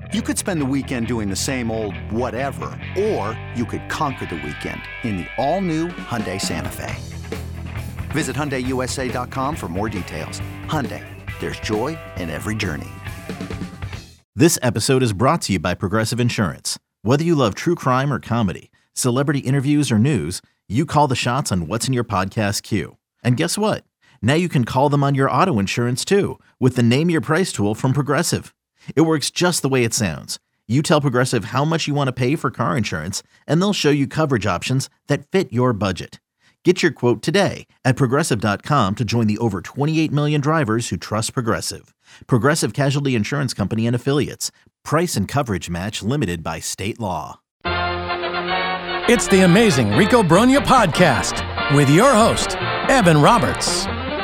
You could spend the weekend doing the same old whatever, or you could conquer the weekend in the all-new Hyundai Santa Fe. Visit HyundaiUSA.com for more details. Hyundai, there's joy in every journey. This episode is brought to you by Progressive Insurance. Whether you love true crime or comedy, celebrity interviews or news, you call the shots on what's in your podcast queue. And guess what? Now you can call them on your auto insurance too with the Name Your Price tool from Progressive. It works just the way it sounds. You tell Progressive how much you want to pay for car insurance, and they'll show you coverage options that fit your budget. Get your quote today at Progressive.com to join the over 28 million drivers who trust Progressive. Progressive Casualty Insurance Company and Affiliates. Price and coverage match limited by state law. It's the Amazing Rico Brogna podcast with your host, Evan Roberts.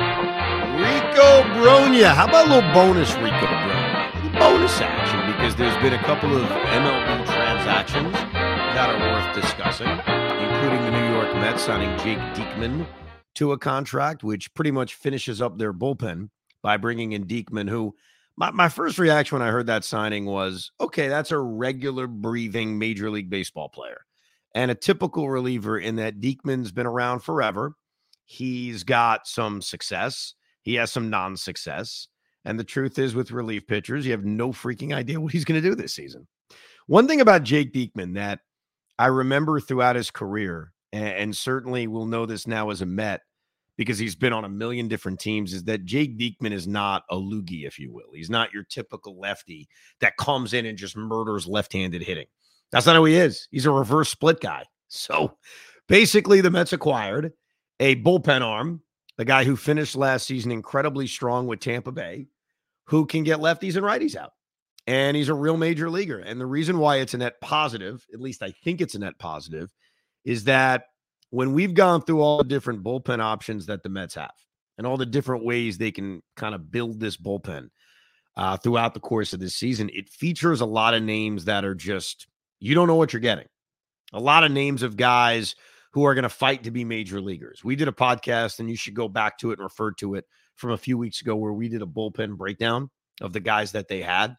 Rico Brogna. How about a little bonus Rico Brogna? Bonus action, because there's been a couple of MLB transactions that are worth discussing, including the New York Mets signing Jake Diekman to a contract, which pretty much finishes up their bullpen by bringing in Diekman, who my first reaction when I heard that signing was, okay, that's a regular breathing Major League Baseball player and a typical reliever in that Diekman's been around forever. He's got some success. He has some non-success. And the truth is, with relief pitchers, you have no freaking idea what he's going to do this season. One thing about Jake Diekman that I remember throughout his career, and certainly we'll know this now as a Met because he's been on a million different teams, is that Jake Diekman is not a loogie, if you will. He's not your typical lefty that comes in and just murders left-handed hitting. That's not who he is. He's a reverse split guy. So basically the Mets acquired a bullpen arm, the guy who finished last season incredibly strong with Tampa Bay, who can get lefties and righties out. And he's a real major leaguer. And the reason why it's a net positive, at least I think it's a net positive, is that when we've gone through all the different bullpen options that the Mets have and all the different ways they can kind of build this bullpen throughout the course of this season, it features a lot of names that are just, you don't know what you're getting. A lot of names of guys who are going to fight to be major leaguers. We did a podcast, and you should go back to it and refer to it, from a few weeks ago, where we did a bullpen breakdown of the guys that they had.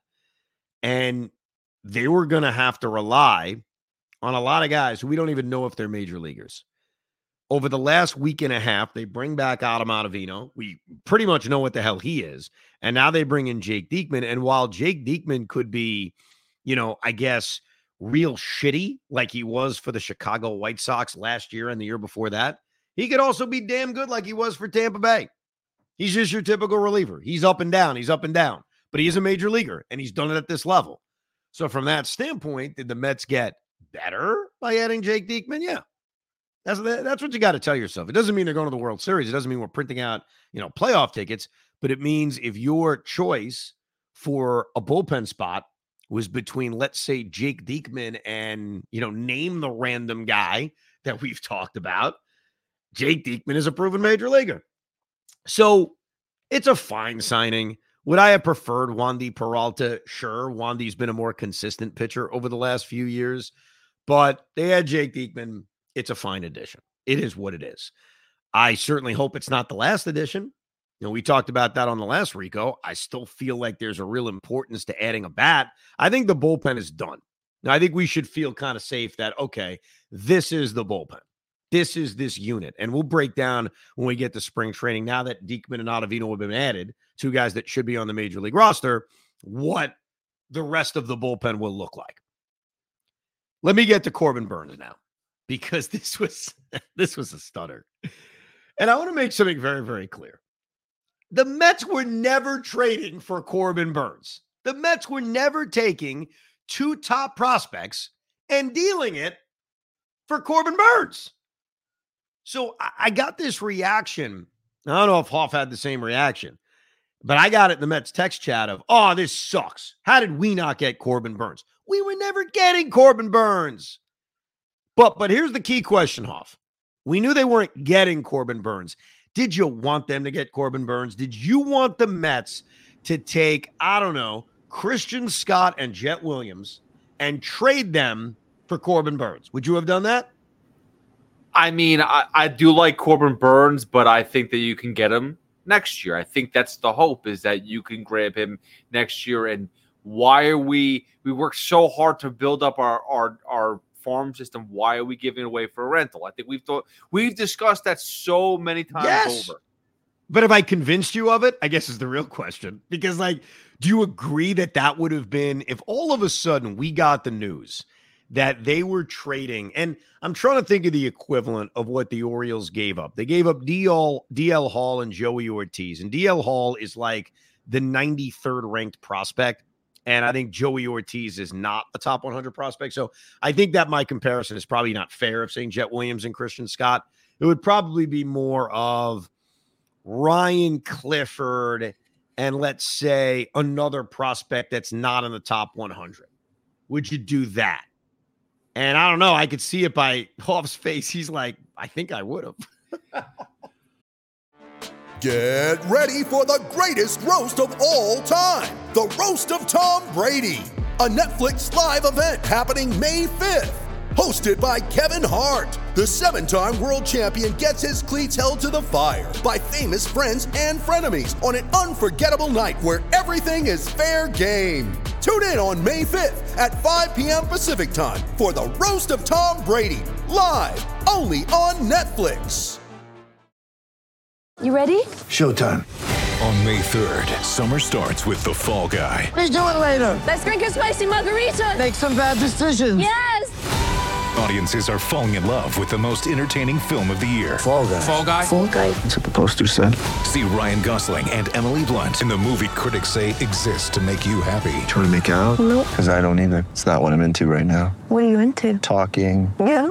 And they were going to have to rely on a lot of guys who we don't even know if they're major leaguers. Over the last week and a half, they bring back Adam Ottavino. We pretty much know what the hell he is. And now they bring in Jake Diekman. And while Jake Diekman could be, I guess, real shitty like he was for the Chicago White Sox last year and the year before that, he could also be damn good like he was for Tampa Bay. He's just your typical reliever. He's up and down. But he is a major leaguer, and he's done it at this level. So from that standpoint, did the Mets get better by adding Jake Diekman? Yeah. That's what you got to tell yourself. It doesn't mean they're going to the World Series. It doesn't mean we're printing out, playoff tickets, but it means if your choice for a bullpen spot was between, let's say, Jake Diekman and, name the random guy that we've talked about, Jake Diekman is a proven major leaguer. So it's a fine signing. Would I have preferred Wandy Peralta? Sure. Wandy's been a more consistent pitcher over the last few years, but they had Jake Diekman. It's a fine addition. It is what it is. I certainly hope it's not the last addition. We talked about that on the last Rico. I still feel like there's a real importance to adding a bat. I think the bullpen is done. Now, I think we should feel kind of safe that, okay, this is the bullpen. This is this unit. And we'll break down when we get to spring training, now that Diekman and Ottavino have been added, two guys that should be on the major league roster, what the rest of the bullpen will look like. Let me get to Corbin Burnes now, because this was a stunner. And I want to make something very, very clear. The Mets were never trading for Corbin Burnes. The Mets were never taking two top prospects and dealing it for Corbin Burnes. So I got this reaction. I don't know if Hoff had the same reaction, but I got it in the Mets text chat of, oh, this sucks. How did we not get Corbin Burnes? We were never getting Corbin Burnes. But here's the key question, Hoff. We knew they weren't getting Corbin Burnes. Did you want them to get Corbin Burnes? Did you want the Mets to take, I don't know, Christian Scott and Jet Williams and trade them for Corbin Burnes? Would you have done that? I mean, I do like Corbin Burnes, but I think that you can get him next year. I think that's the hope, is that you can grab him next year and we work so hard to build up our farm system. Why are we giving it away for a rental? I think we've discussed that so many times over. But have I convinced you of it? I guess is the real question. Because, like, do you agree that would have been, if all of a sudden we got the news that they were trading, and I'm trying to think of the equivalent of what the Orioles gave up. They gave up DL Hall and Joey Ortiz. And DL Hall is like the 93rd ranked prospect. And I think Joey Ortiz is not a top 100 prospect. So I think that my comparison is probably not fair of saying Jet Williams and Christian Scott. It would probably be more of Ryan Clifford and, let's say, another prospect that's not in the top 100. Would you do that? And I don't know. I could see it by Hoff's face. He's like, I think I would have. Get ready for the greatest roast of all time. The Roast of Tom Brady. A Netflix live event happening May 5th. Hosted by Kevin Hart. The 7-time world champion gets his cleats held to the fire by famous friends and frenemies on an unforgettable night where everything is fair game. Tune in on May 5th at 5 p.m. Pacific time for the Roast of Tom Brady. Live only on Netflix. You ready? Showtime. On May 3rd, summer starts with The Fall Guy. Let's do it later. Let's drink a spicy margarita. Make some bad decisions. Yes! Audiences are falling in love with the most entertaining film of the year. Fall Guy. Fall Guy? Fall guy. That's what the poster said. See Ryan Gosling and Emily Blunt in the movie critics say exists to make you happy. Trying to make it out? Nope. Because I don't either. It's not what I'm into right now. What are you into? Talking. Yeah.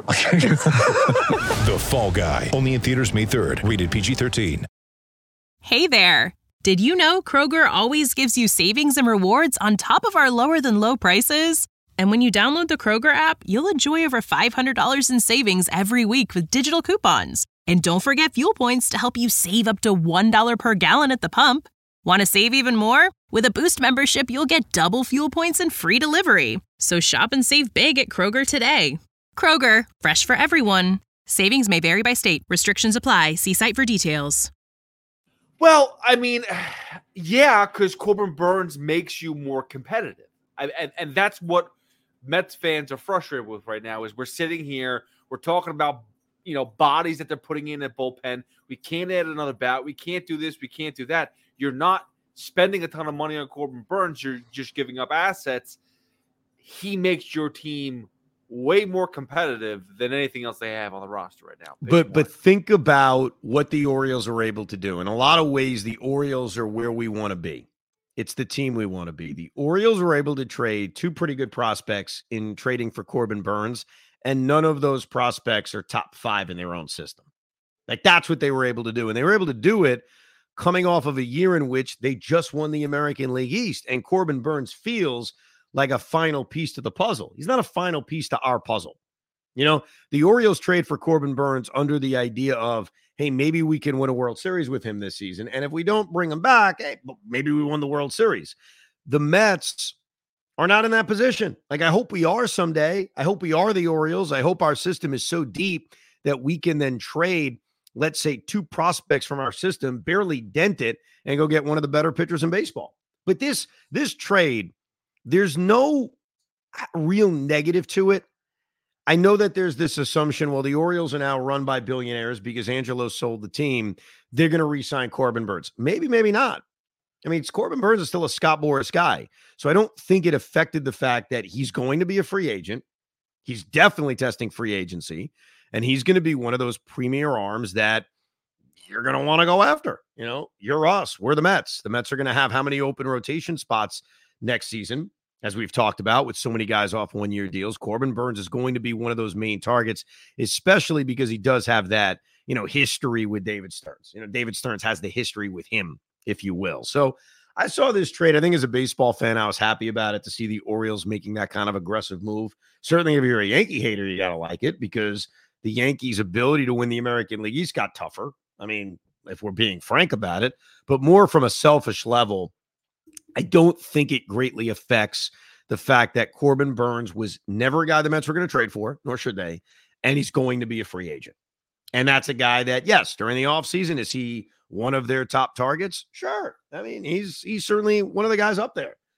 The Fall Guy. Only in theaters May 3rd. Rated PG-13. Hey there. Did you know Kroger always gives you savings and rewards on top of our lower than low prices? And when you download the Kroger app, you'll enjoy over $500 in savings every week with digital coupons. And don't forget fuel points to help you save up to $1 per gallon at the pump. Want to save even more? With a Boost membership, you'll get double fuel points and free delivery. So shop and save big at Kroger today. Kroger, fresh for everyone. Savings may vary by state. Restrictions apply. See site for details. Well, I mean, yeah, because Corbin Burnes makes you more competitive. And that's what Mets fans are frustrated with right now is we're sitting here, we're talking about, bodies that they're putting in at bullpen. We can't add another bat. We can't do this. We can't do that. You're not spending a ton of money on Corbin Burnes. You're just giving up assets. He makes your team way more competitive than anything else they have on the roster right now. But think about what the Orioles are able to do. In a lot of ways, the Orioles are where we want to be. It's the team we want to be. The Orioles were able to trade two pretty good prospects in trading for Corbin Burnes, and none of those prospects are top 5 in their own system. Like, that's what they were able to do. And they were able to do it coming off of a year in which they just won the American League East, and Corbin Burnes feels like a final piece to the puzzle. He's not a final piece to our puzzle. The Orioles trade for Corbin Burnes under the idea of, hey, maybe we can win a World Series with him this season. And if we don't bring him back, hey, maybe we won the World Series. The Mets are not in that position. Like, I hope we are someday. I hope we are the Orioles. I hope our system is so deep that we can then trade, let's say, 2 prospects from our system, barely dent it, and go get one of the better pitchers in baseball. But this trade, there's no real negative to it. I know that there's this assumption, well, the Orioles are now run by billionaires because Angelo sold the team. They're going to re-sign Corbin Burnes. Maybe, maybe not. I mean, Corbin Burnes is still a Scott Boras guy. So I don't think it affected the fact that he's going to be a free agent. He's definitely testing free agency. And he's going to be one of those premier arms that you're going to want to go after. You're us. We're the Mets. The Mets are going to have how many open rotation spots next season? As we've talked about with so many guys off 1-year deals, Corbin Burnes is going to be one of those main targets, especially because he does have that, history with David Stearns. David Stearns has the history with him, if you will. So I saw this trade. I think as a baseball fan, I was happy about it to see the Orioles making that kind of aggressive move. Certainly, if you're a Yankee hater, you got to like it because the Yankees' ability to win the American League East got tougher. I mean, if we're being frank about it, but more from a selfish level, I don't think it greatly affects the fact that Corbin Burnes was never a guy the Mets were going to trade for, nor should they, and he's going to be a free agent. And that's a guy that, yes, during the offseason, is he one of their top targets? Sure. I mean, he's certainly one of the guys up there.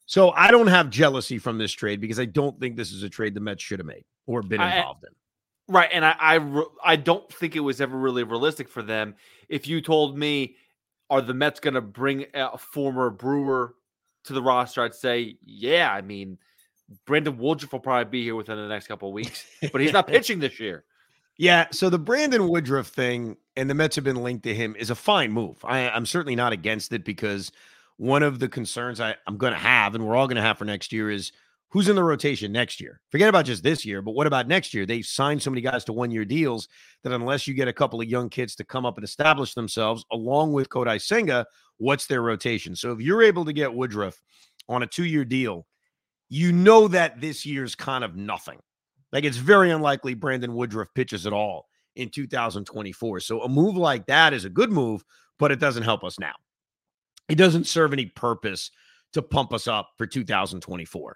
So I don't have jealousy from this trade because I don't think this is a trade the Mets should have made or been involved in. Right, and I don't think it was ever really realistic for them. If you told me, are the Mets going to bring a former Brewer to the roster, I'd say, yeah. I mean, Brandon Woodruff will probably be here within the next couple of weeks, but he's not pitching this year. Yeah, so the Brandon Woodruff thing, and the Mets have been linked to him, is a fine move. I'm certainly not against it because one of the concerns I'm going to have, and we're all going to have for next year, is who's in the rotation next year. Forget about just this year, but what about next year? They've signed so many guys to one-year deals that unless you get a couple of young kids to come up and establish themselves, along with Kodai Senga, what's their rotation? So if you're able to get Woodruff on a 2-year deal, you know that this year's kind of nothing. Like, it's very unlikely Brandon Woodruff pitches at all in 2024. So a move like that is a good move, but it doesn't help us now. It doesn't serve any purpose to pump us up for 2024.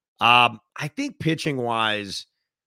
I think pitching-wise,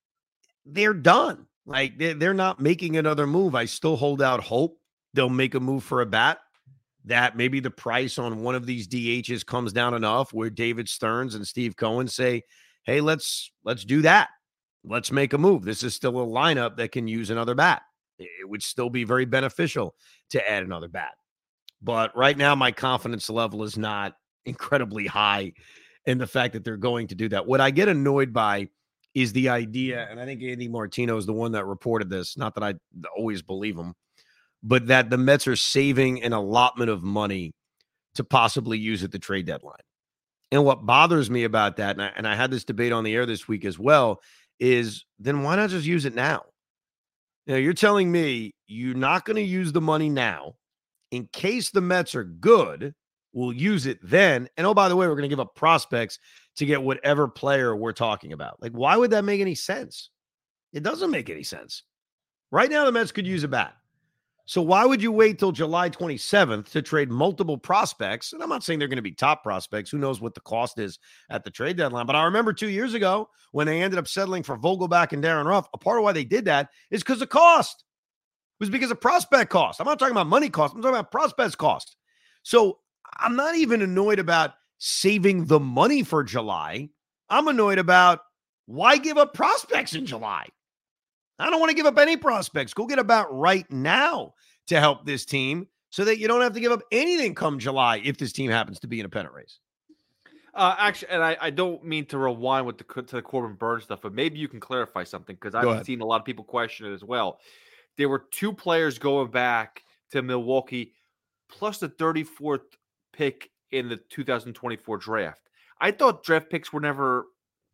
they're done. Like, they're not making another move. I still hold out hope they'll make a move for a bat, that maybe the price on one of these DHs comes down enough where David Stearns and Steve Cohen say, hey, let's do that. Let's make a move. This is still a lineup that can use another bat. It would still be very beneficial to add another bat. But right now, my confidence level is not incredibly high in the fact that they're going to do that. What I get annoyed by is the idea, and I think Andy Martino is the one that reported this, not that I always believe him, but that the Mets are saving an allotment of money to possibly use at the trade deadline. And what bothers me about that, and I had this debate on the air this week as well, is then why not just use it now? You know, you're telling me you're not going to use the money now. In case the Mets are good, we'll use it then. And oh, by the way, we're going to give up prospects to get whatever player we're talking about. Like, why would that make any sense? It doesn't make any sense. Right now, the Mets could use a bat. So why would you wait till July 27th to trade multiple prospects? And I'm not saying they're going to be top prospects. Who knows what the cost is at the trade deadline. But I remember 2 years ago when they ended up settling for Vogelbach and Darren Ruff, a part of why they did that is because of cost. It was because of prospect cost. I'm not talking about money cost. I'm talking about prospects cost. So I'm not even annoyed about saving the money for July. I'm annoyed about why give up prospects in July. I don't want to give up any prospects. Go get about right now to help this team so that you don't have to give up anything come July if this team happens to be in a pennant race. Actually, and I don't mean to rewind with the Corbin Burnes stuff, but maybe you can clarify something because I've seen a lot of people question it as well. There were 2 players going back to Milwaukee plus the 34th pick in the 2024 draft. I thought draft picks were never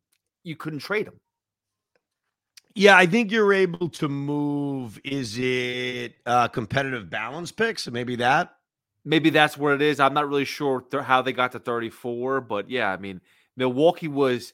– you couldn't trade them. Yeah, I think you're able to move. Is it competitive balance picks? Maybe that? Maybe that's what it is. I'm not really sure how they got to 34, but yeah, I mean, Milwaukee was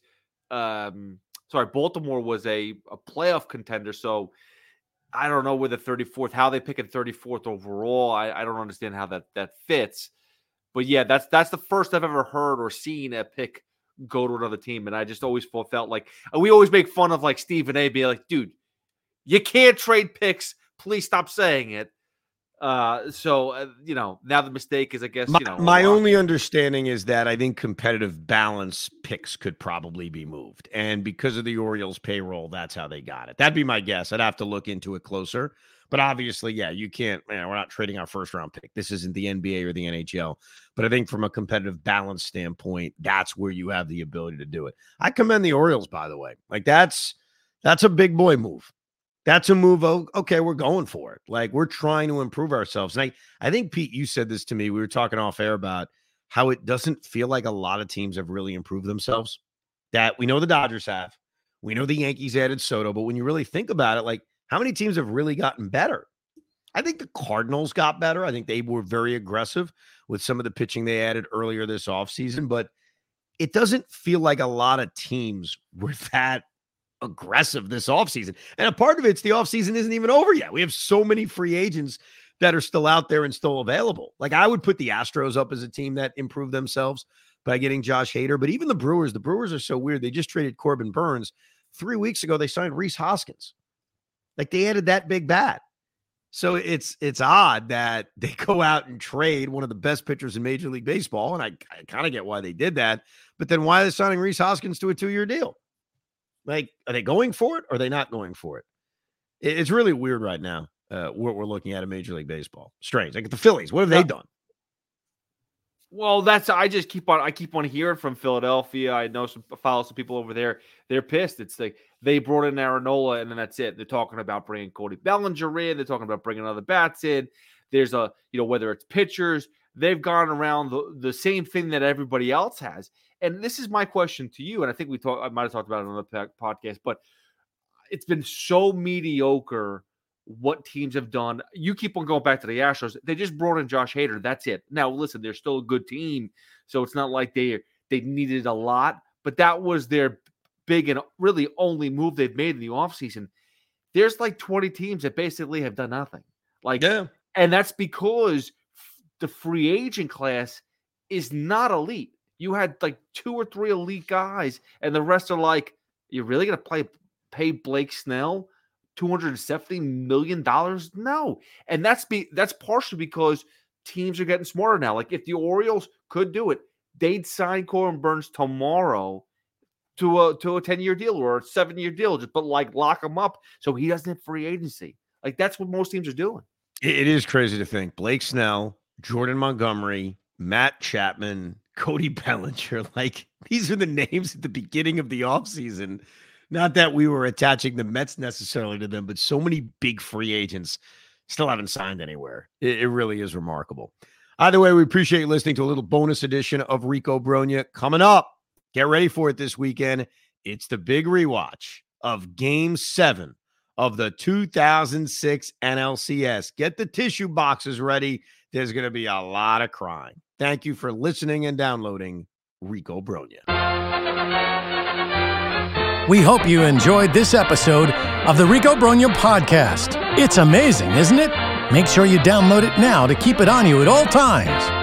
Baltimore was a playoff contender, so I don't know where the 34th, how they pick a 34th overall. I don't understand how that fits. But yeah, that's the first I've ever heard or seen a pick go to another team. And I just always felt like we always make fun of like Stephen A. being like, dude, you can't trade picks. Please stop saying it. Now the mistake is, I guess, my only understanding is that I think competitive balance picks could probably be moved. And because of the Orioles payroll, that's how they got it. That'd be my guess. I'd have to look into it closer. But obviously, yeah, you can't, we're not trading our first round pick. This isn't the NBA or the NHL. But I think from a competitive balance standpoint, that's where you have the ability to do it. I commend the Orioles, by the way. Like, that's a big boy move. That's a move. Okay, we're going for it. Like, we're trying to improve ourselves. And I think, Pete, you said this to me. We were talking off air about how it doesn't feel like a lot of teams have really improved themselves. That we know the Dodgers have. We know the Yankees added Soto. But when you really think about it, like, how many teams have really gotten better? I think the Cardinals got better. I think they were very aggressive with some of the pitching they added earlier this offseason. But it doesn't feel like a lot of teams were that aggressive this offseason. And a part of it's the offseason isn't even over yet. We have so many free agents that are still out there and still available. Like, I would put the Astros up as a team that improved themselves by getting Josh Hader. But even the Brewers are so weird. They just traded Corbin Burnes. 3 weeks ago, they signed Rhys Hoskins. Like, they added that big bat. So it's odd that they go out and trade one of the best pitchers in Major League Baseball, and I kind of get why they did that. But then why are they signing Rhys Hoskins to a 2-year deal? Like, are they going for it or are they not going for it? It's really weird right now what we're looking at in Major League Baseball. Strange. Like the Phillies, what have they done? Well, I keep on hearing from Philadelphia. I know follow some people over there. They're pissed. It's like they brought in Aaronola and then that's it. They're talking about bringing Cody Bellinger in. They're talking about bringing other bats in. There's whether it's pitchers, they've gone around the same thing that everybody else has. And this is my question to you. And I think I might have talked about it on the podcast, but it's been so mediocre what teams have done. You keep on going back to the Astros. They just brought in Josh Hader. That's it. Now, listen, they're still a good team, so it's not like they needed a lot, but that was their big and really only move they've made in the offseason. There's like 20 teams that basically have done nothing. And that's because the free agent class is not elite. You had like 2 or 3 elite guys, and the rest are like, you're really going to pay Blake Snell $270 million? No. And that's partially because teams are getting smarter now. Like if the Orioles could do it, they'd sign Corbin Burnes tomorrow to a 10-year deal or a 7-year deal, but like lock him up so he doesn't have free agency. Like that's what most teams are doing. It is crazy to think Blake Snell, Jordan Montgomery, Matt Chapman, Cody Bellinger, like these are the names at the beginning of the offseason. Not that we were attaching the Mets necessarily to them, but so many big free agents still haven't signed anywhere. It really is remarkable. Either way, we appreciate you listening to a little bonus edition of Rico Brogna. Coming up, get ready for it this weekend. It's the big rewatch of Game 7 of the 2006 NLCS. Get the tissue boxes ready. There's going to be a lot of crying. Thank you for listening and downloading Rico Brogna. We hope you enjoyed this episode of the Rico Brogna Podcast. It's amazing, isn't it? Make sure you download it now to keep it on you at all times.